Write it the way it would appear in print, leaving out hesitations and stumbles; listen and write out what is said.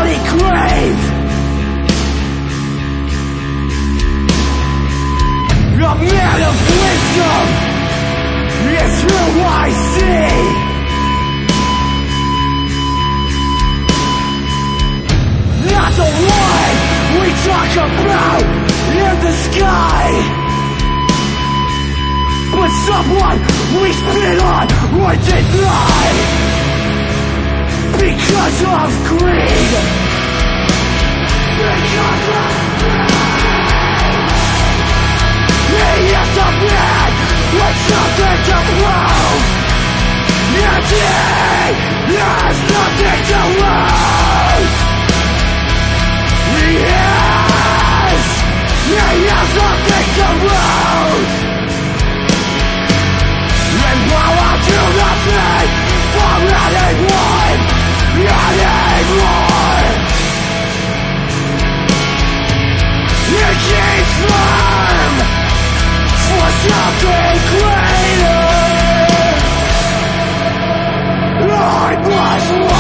bloody grave. A man of wisdom is who I see. Not the one we talk about in the sky, but someone we spit on or deny because of greed. Because of greed. He is a man with something to prove, and he has nothing to lose. He has nothing to lose. And while I do nothing for anyone anymore, he keeps firm for something greater. I must